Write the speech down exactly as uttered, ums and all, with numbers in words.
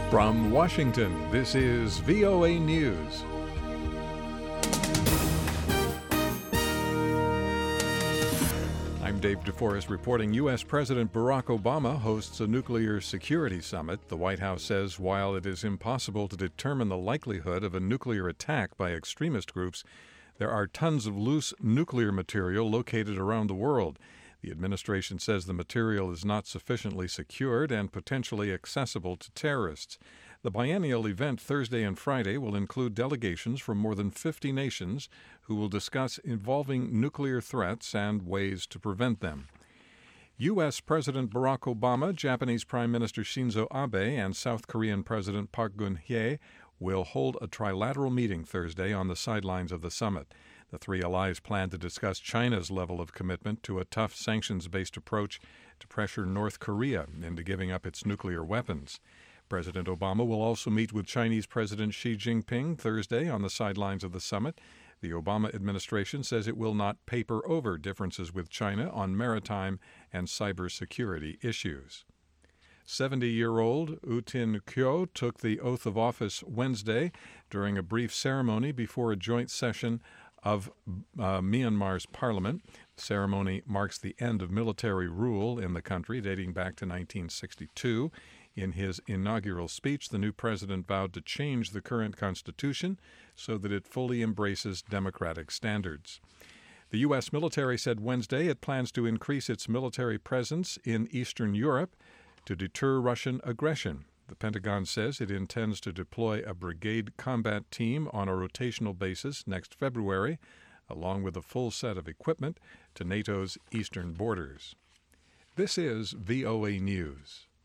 From Washington, this is V O A News. I'm Dave DeForest reporting U S. President Barack Obama hosts a nuclear security summit. The White House says while it is impossible to determine the likelihood of a nuclear attack by extremist groups, there are tons of loose nuclear material located around the world. The administration says the material is not sufficiently secured and potentially accessible to terrorists. The biennial event Thursday and Friday will include delegations from more than fifty nations who will discuss evolving nuclear threats and ways to prevent them. U S. President Barack Obama, Japanese Prime Minister Shinzo Abe, and South Korean President Park Geun-hye will hold a trilateral meeting Thursday on the sidelines of the summit. The three allies plan to discuss China's level of commitment to a tough sanctions-based approach to pressure North Korea into giving up its nuclear weapons. President Obama will also meet with Chinese President Xi Jinping Thursday on the sidelines of the summit. The Obama administration says it will not paper over differences with China on maritime and cybersecurity issues. seventy-year-old U Tin Kyo took the oath of office Wednesday during a brief ceremony before a joint session of uh, Myanmar's parliament. The ceremony marks the end of military rule in the country dating back to nineteen sixty-two. In his inaugural speech, the new president vowed to change the current constitution so that it fully embraces democratic standards. The U S military said Wednesday it plans to increase its military presence in Eastern Europe to deter Russian aggression. The Pentagon says it intends to deploy a brigade combat team on a rotational basis next February, along with a full set of equipment, to NATO's eastern borders. This is V O A News.